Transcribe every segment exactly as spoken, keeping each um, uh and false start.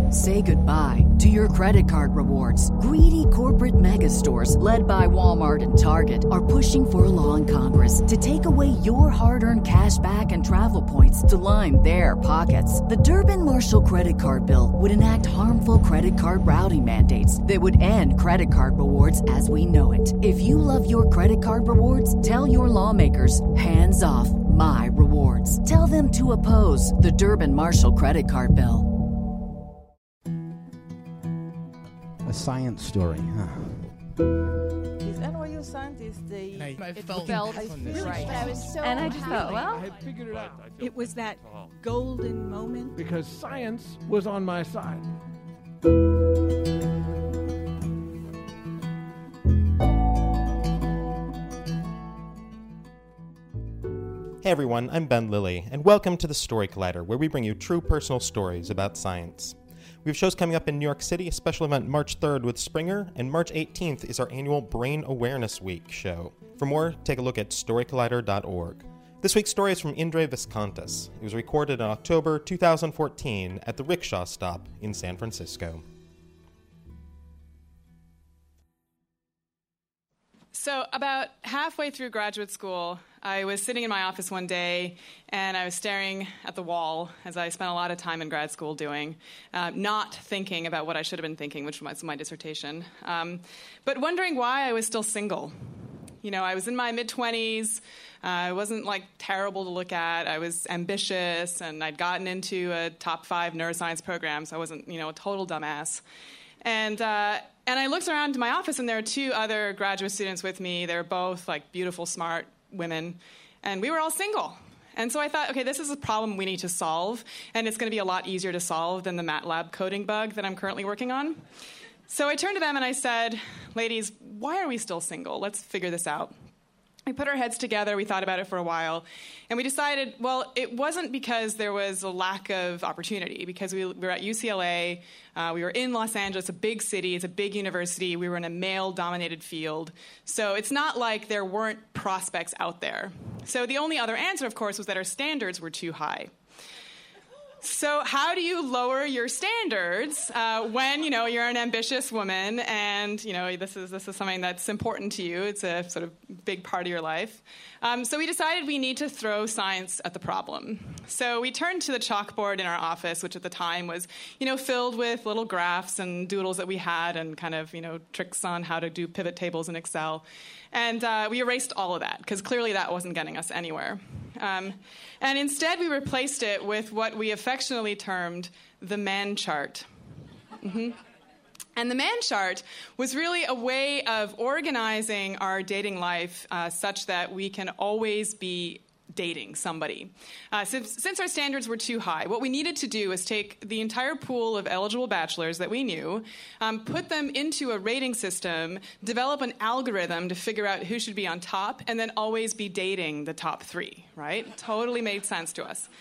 Say goodbye to your credit card rewards. Greedy corporate mega stores, led by Walmart and Target, are pushing for a law in Congress to take away your hard-earned cash back and travel points to line their pockets. The Durbin-Marshall credit card bill would enact harmful credit card routing mandates that would end credit card rewards as we know it. If you love your credit card rewards, tell your lawmakers, hands off my rewards. Tell them to oppose the Durbin-Marshall credit card bill. A science story, huh? These N Y U scientists, they I, I it felt, felt I right. right. But I was so and I just happy. thought, well, I had figured it out. It was that golden moment. Because science was on my side. Hey everyone, I'm Ben Lilly, and welcome to the Story Collider, where we bring you true personal stories about science. We have shows coming up in New York City, a special event March third with Springer, and March eighteenth is our annual Brain Awareness Week show. For more, take a look at story collider dot org. This week's story is from Indre Viscontas. It was recorded in October two thousand fourteen at the Rickshaw Stop in San Francisco. So about halfway through graduate school, I was sitting in my office one day, and I was staring at the wall, as I spent a lot of time in grad school doing, uh, not thinking about what I should have been thinking, which was my dissertation, um, but wondering why I was still single. You know, I was in my mid-twenties. Uh, I wasn't, like, terrible to look at. I was ambitious, and I'd gotten into a top five neuroscience program, so I wasn't, you know, a total dumbass. And uh, and I looked around my office, and there were two other graduate students with me. They were both, like, beautiful, smart women, and we were all single. And so I thought, okay, this is a problem we need to solve, and it's going to be a lot easier to solve than the MATLAB coding bug that I'm currently working on. So I turned to them and I said, ladies, why are we still single? Let's figure this out. We put our heads together, we thought about it for a while, and we decided, well, it wasn't because there was a lack of opportunity, because we were at U C L A, uh, we were in Los Angeles, a big city, it's a big university, we were in a male-dominated field, so it's not like there weren't prospects out there. So the only other answer, of course, was that our standards were too high. So how do you lower your standards uh, when, you know, you're an ambitious woman and, you know, this is this is something that's important to you. It's a sort of big part of your life. Um, so we decided we need to throw science at the problem. So we turned to the chalkboard in our office, which at the time was, you know, filled with little graphs and doodles that we had and kind of, you know, tricks on how to do pivot tables in Excel. And uh, we erased all of that because clearly that wasn't getting us anywhere. Um, and instead we replaced it with what we affectionately termed the man chart. Mm-hmm. And the man chart was really a way of organizing our dating life uh, such that we can always be dating somebody. Uh, since, since our standards were too high, what we needed to do was take the entire pool of eligible bachelors that we knew, um, put them into a rating system, develop an algorithm to figure out who should be on top, and then always be dating the top three, right? Totally made sense to us.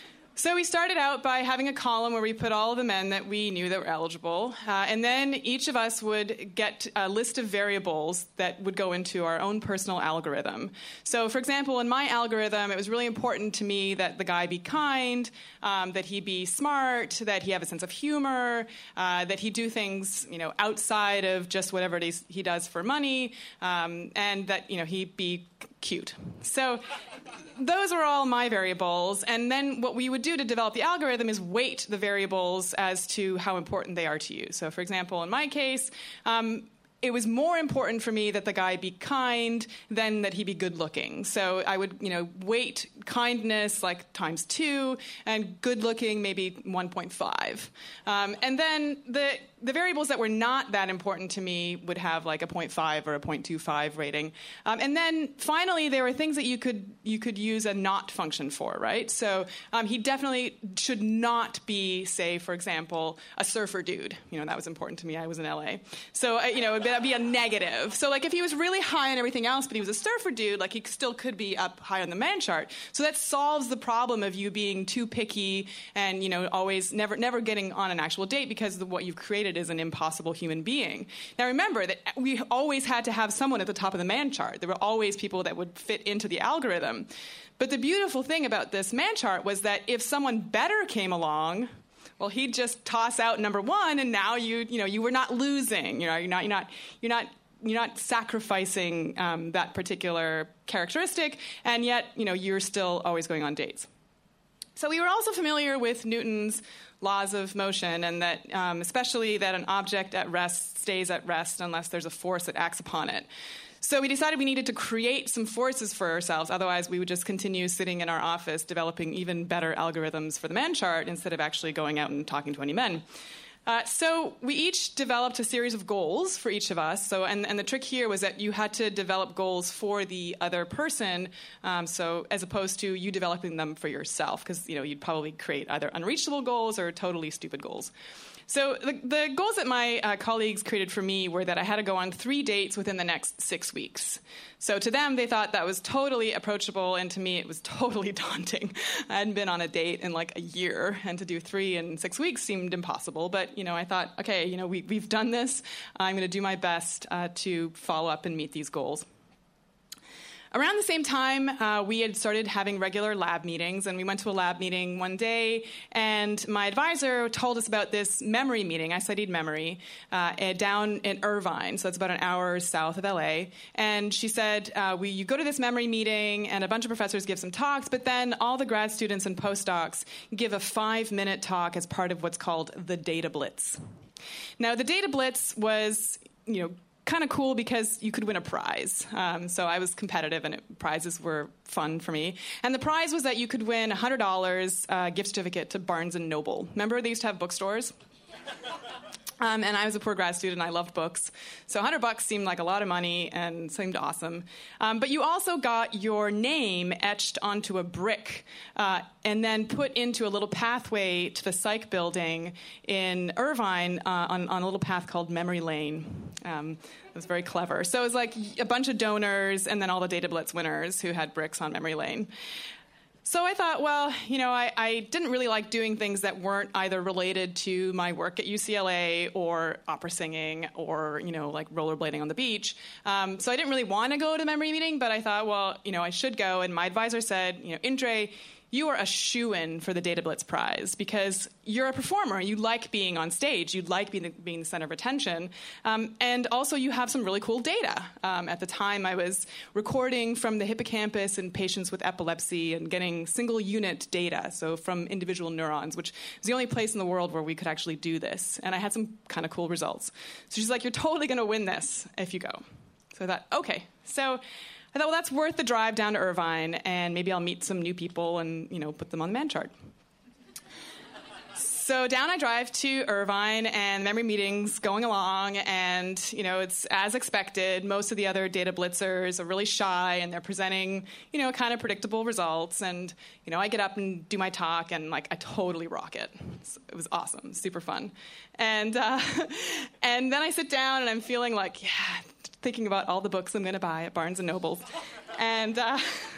So we started out by having a column where we put all of the men that we knew that were eligible, uh, and then each of us would get a list of variables that would go into our own personal algorithm. So, for example, in my algorithm, it was really important to me that the guy be kind, um, that he be smart, that he have a sense of humor, uh, that he do things, you know, outside of just whatever it is he does for money, um, and that, you know, he be cute. So those were all my variables, and then what we would do to develop the algorithm is weight the variables as to how important they are to you. So, for example, in my case, um, it was more important for me that the guy be kind than that he be good-looking. So I would, you know, weight kindness like times two, and good-looking maybe one point five. Um, and then the the variables that were not that important to me would have like a zero point five or a zero point two five rating. Um, and then finally, there were things that you could you could use a not function for, right? So um, he definitely should not be, say, for example, a surfer dude. You know, that was important to me. I was in L A. So, uh, you know, that'd be a negative. So, like, if he was really high on everything else, but he was a surfer dude, like, he still could be up high on the man chart. So that solves the problem of you being too picky and, you know, always never never getting on an actual date because the, what you've created is an impossible human being. Now, remember that we always had to have someone at the top of the man chart. There were always people that would fit into the algorithm. But the beautiful thing about this man chart was that if someone better came along, Well, he'd just toss out number one, and now you, you know, you were not losing. You know, you're not, you're not, you're not, you're not sacrificing um, that particular characteristic, and yet, you know, you're still always going on dates. So we were also familiar with Newton's laws of motion, and that um, especially that an object at rest stays at rest unless there's a force that acts upon it. So we decided we needed to create some forces for ourselves. Otherwise, we would just continue sitting in our office developing even better algorithms for the man chart instead of actually going out and talking to any men. Uh, so we each developed a series of goals for each of us. So, and, and the trick here was that you had to develop goals for the other person. Um, so as opposed to you developing them for yourself, because you know you'd probably create either unreachable goals or totally stupid goals. So the, the goals that my uh, colleagues created for me were that I had to go on three dates within the next six weeks. So to them, they thought that was totally approachable, and to me, it was totally daunting. I hadn't been on a date in like a year, and to do three in six weeks seemed impossible. But you know, I thought, okay, you know, we, we've done this. I'm going to do my best uh, to follow up and meet these goals. Around the same time, uh, we had started having regular lab meetings, and we went to a lab meeting one day, and my advisor told us about this memory meeting. I studied memory uh, down in Irvine, so it's about an hour south of L A, and she said, uh, we, you go to this memory meeting, and a bunch of professors give some talks, but then all the grad students and postdocs give a five-minute talk as part of what's called the Data Blitz. Now, the Data Blitz was, you know, kind of cool because you could win a prize. Um, so I was competitive, and it, prizes were fun for me. And the prize was that you could win a one hundred dollars uh, gift certificate to Barnes and Noble. Remember they used to have bookstores? Um, and I was a poor grad student, and I loved books. So one hundred bucks seemed like a lot of money and seemed awesome. Um, but you also got your name etched onto a brick uh, and then put into a little pathway to the Psych building in Irvine uh, on, on a little path called Memory Lane. Um, it was very clever. So it was like a bunch of donors and then all the Data Blitz winners who had bricks on Memory Lane. So I thought, well, you know, I, I didn't really like doing things that weren't either related to my work at U C L A or opera singing or, you know, like rollerblading on the beach. Um, so I didn't really want to go to memory meeting, but I thought, well, you know, I should go. And my advisor said, you know, Indre, you are a shoo-in for the Data Blitz prize because you're a performer. You like being on stage. You like being the, being the center of attention. Um, and also you have some really cool data. Um, at the time, I was recording from the hippocampus in patients with epilepsy and getting single unit data, so from individual neurons, which was the only place in the world where we could actually do this. And I had some kind of cool results. So she's like, you're totally going to win this if you go. So I thought, okay. So I thought, well, that's worth the drive down to Irvine, and maybe I'll meet some new people and, you know, put them on the man chart. So down I drive to Irvine, and memory meeting's going along, and, you know, it's as expected. Most of the other data blitzers are really shy, and they're presenting, you know, kind of predictable results. And, you know, I get up and do my talk, and, like, I totally rock it. It was awesome, super fun. And, uh, and then I sit down, and I'm feeling like, yeah, thinking about all the books I'm going to buy at Barnes and Noble. And uh,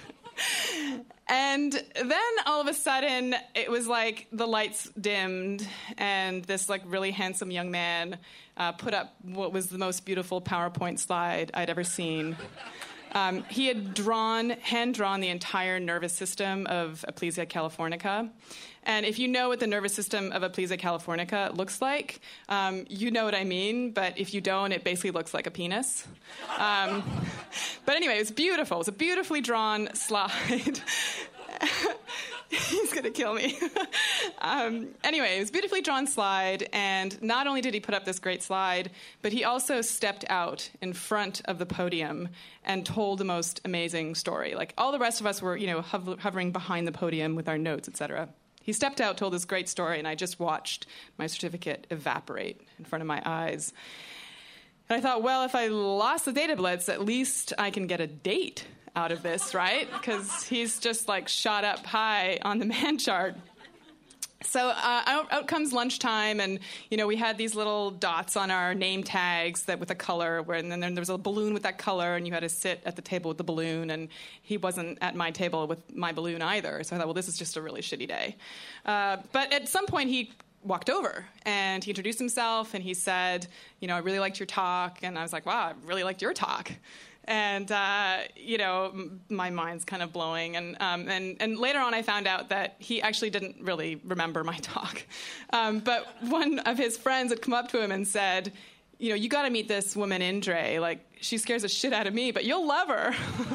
and then all of a sudden, it was like the lights dimmed, and this like really handsome young man uh, put up what was the most beautiful PowerPoint slide I'd ever seen. Um, he had drawn, hand-drawn the entire nervous system of Aplysia californica. And if you know what the nervous system of Aplysia californica looks like, um, you know what I mean. But if you don't, it basically looks like a penis. Um, but anyway, it was beautiful. It was a beautifully drawn slide. He's going to kill me. um, anyway, it was a beautifully drawn slide, and not only did he put up this great slide, but he also stepped out in front of the podium and told the most amazing story. Like, all the rest of us were, you know, hover- hovering behind the podium with our notes, et cetera. He stepped out, told this great story, and I just watched my certificate evaporate in front of my eyes. And I thought, well, if I lost the Data Blitz, at least I can get a date out of this, right? Because he's just like shot up high on the man chart. So uh, out, out comes lunchtime, and you know we had these little dots on our name tags that with a color, where and then there was a balloon with that color, and you had to sit at the table with the balloon. And he wasn't at my table with my balloon either. So I thought, well, this is just a really shitty day. Uh, but at some point, he walked over, and he introduced himself, and he said, you know, I really liked your talk. And I was like, wow, I really liked your talk. And, uh, you know, m- my mind's kind of blowing. And, um, and and later on, I found out that he actually didn't really remember my talk. Um, but one of his friends had come up to him and said, you know, you got to meet this woman, Indre. Like, she scares the shit out of me, but you'll love her.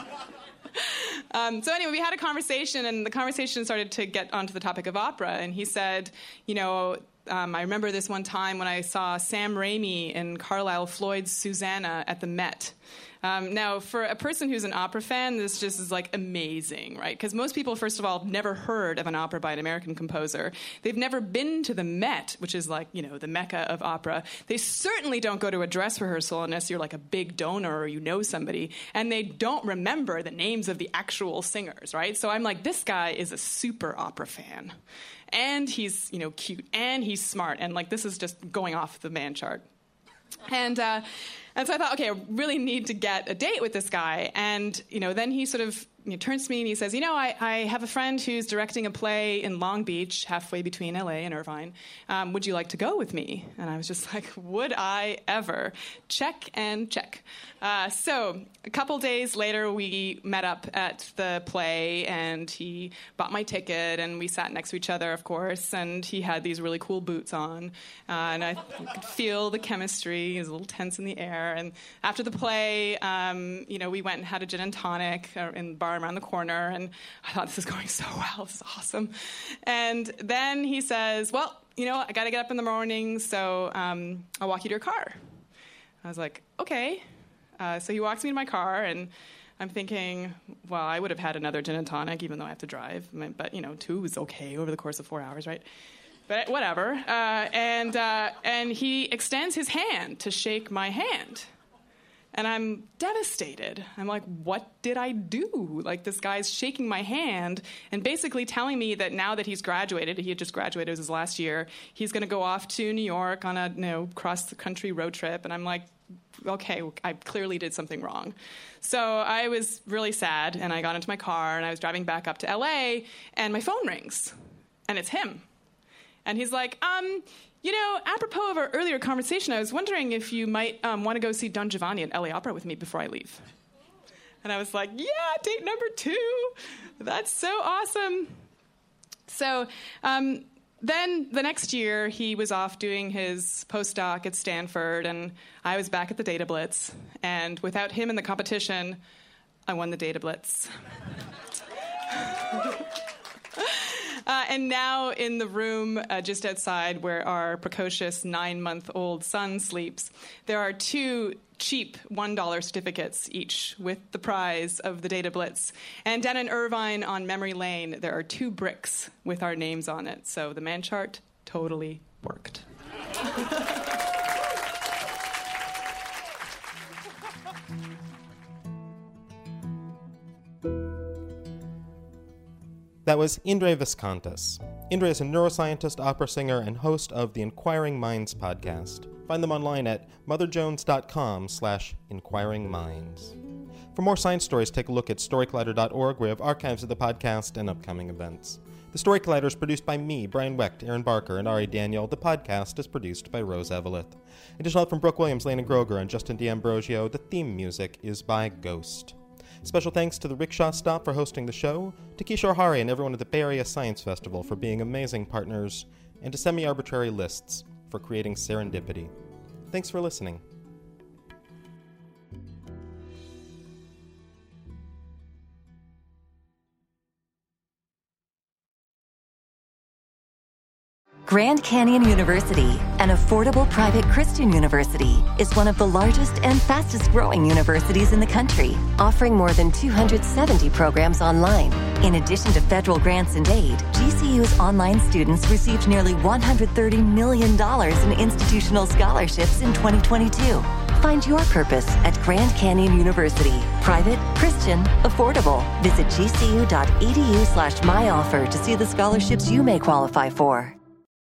um, so anyway, we had a conversation, and the conversation started to get onto the topic of opera. And he said, you know, Um, I remember this one time when I saw Sam Raimi in Carlisle Floyd's Susanna at the Met. Um, now, for a person who's an opera fan, this just is, like, amazing, right? Because most people, first of all, have never heard of an opera by an American composer. They've never been to the Met, which is, like, you know, the mecca of opera. They certainly don't go to a dress rehearsal unless you're, like, a big donor or you know somebody. And they don't remember the names of the actual singers, right? So I'm like, this guy is a super opera fan. And he's, you know, cute, and he's smart, and, like, this is just going off the man chart. And uh, and so I thought, okay, I really need to get a date with this guy. And, you know, then he sort of you know, turns to me and he says, you know, I, I have a friend who's directing a play in Long Beach, halfway between L A and Irvine. Um, would you like to go with me? And I was just like, would I ever? Check and check. Uh, so a couple days later, we met up at the play, and he bought my ticket, and we sat next to each other, of course, and he had these really cool boots on, uh, and I could feel the chemistry. He was a little tense in the air. And after the play, um, you know, we went and had a gin and tonic in the bar around the corner, and I thought, this is going so well, this is awesome. And then he says, well, you know, I got to get up in the morning, so um, I'll walk you to your car. I was like, okay. Uh, so he walks me to my car, and I'm thinking, well, I would have had another gin and tonic, even though I have to drive. But, you know, two is okay over the course of four hours, right? But whatever. Uh, and uh, and he extends his hand to shake my hand. And I'm devastated. I'm like, what did I do? Like, this guy's shaking my hand and basically telling me that now that he's graduated, he had just graduated, it was his last year, he's going to go off to New York on a, you know, cross-the-country road trip. And I'm like, okay, I clearly did something wrong. So I was really sad, and I got into my car, and I was driving back up to L A, and my phone rings, and it's him. And he's like, um... you know, apropos of our earlier conversation, I was wondering if you might um, want to go see Don Giovanni at L A Opera with me before I leave. And I was like, yeah, date number two. That's so awesome. So um, then the next year, he was off doing his postdoc at Stanford, and I was back at the Data Blitz. And without him in the competition, I won the Data Blitz. Uh, and now in the room uh, just outside where our precocious nine-month-old son sleeps, there are two cheap one dollar certificates each with the prize of the Data Blitz. And down in Irvine on Memory Lane, there are two bricks with our names on it. So the man chart totally worked. That was Indre Viscontas. Indre is a neuroscientist, opera singer, and host of the Inquiring Minds podcast. Find them online at motherjones.com slash inquiringminds. For more science stories, take a look at story collider dot org, where we have archives of the podcast and upcoming events. The Story Collider is produced by me, Brian Wecht, Aaron Barker, and Ari Daniel. The podcast is produced by Rose Eveleth. Additional help from Brooke Williams, Lana Groger, and Justin D'Ambrosio. The theme music is by Ghost. Special thanks to the Rickshaw Stop for hosting the show, to Kishore Hari and everyone at the Bay Area Science Festival for being amazing partners, and to Semi-Arbitrary Lists for creating serendipity. Thanks for listening. Grand Canyon University, an affordable private Christian university, is one of the largest and fastest-growing universities in the country, offering more than two hundred seventy programs online. In addition to federal grants and aid, G C U's online students received nearly one hundred thirty million dollars in institutional scholarships in twenty twenty-two. Find your purpose at Grand Canyon University. Private, Christian, affordable. Visit gcu.edu slash myoffer to see the scholarships you may qualify for.